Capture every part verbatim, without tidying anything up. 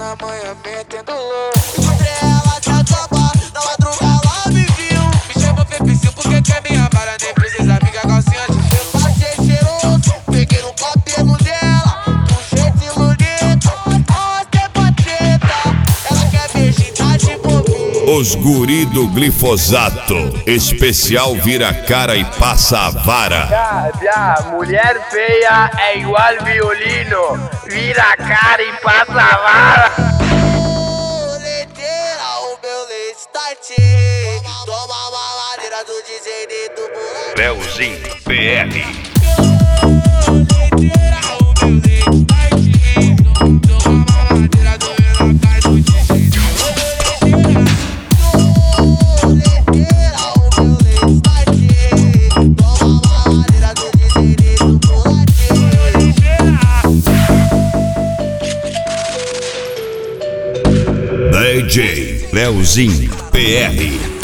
na manhã metendo louco. Encontrei ela na topa, na madruga ela me viu. Me chama Feficil porque quer minha vara, nem precisa amiga calcinha de fio. Passei cheiroso, peguei no cabelo dela, um jeito iludito. Mostrei pra treta, ela quer beijinho, tá de bobinho. Os guri do glifosato, especial vira cara e passa a vara. Já, já, mulher feia é igual violino, vira a cara e passa a vara. Leiteira, o meu leite tá cheio. Toma uma madeira do D J do moleque. Leozinho P R. Leiteira, o meu leite tá cheio. Toma uma madeira do moleque do D J. Leiteira, o meu leite tá cheio. Toma uma madeira do D J do moleque. D J Leozinho P R.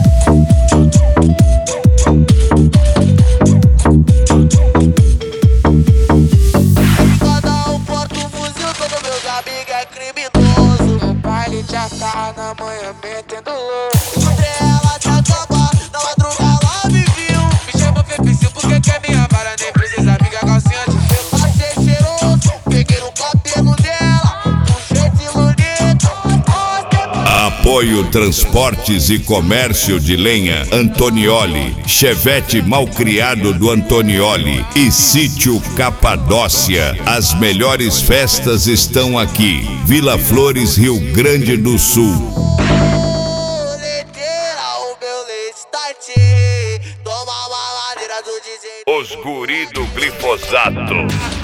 Cada um porta um fuzil, todos meus amigos é criminoso. No baile já tá na manhã metendo louco. Encontrei ela na topa, na madruga ela me viu. Me chama Feficil porque quer minha vara, nem precisa amiga calcinha de fio. Passei cheiroso, peguei no cabelo dela, um jeito iludito. Apoio Transportes e Comércio de Lenha Antonioli, Chevette Malcriado do Antonioli e Sítio Capadócia. As melhores festas estão aqui. Vila Flores, Rio Grande do Sul. Leiteira, o meu leite tá cheio. Toma uma madeira do D J. Os guri do glifosato.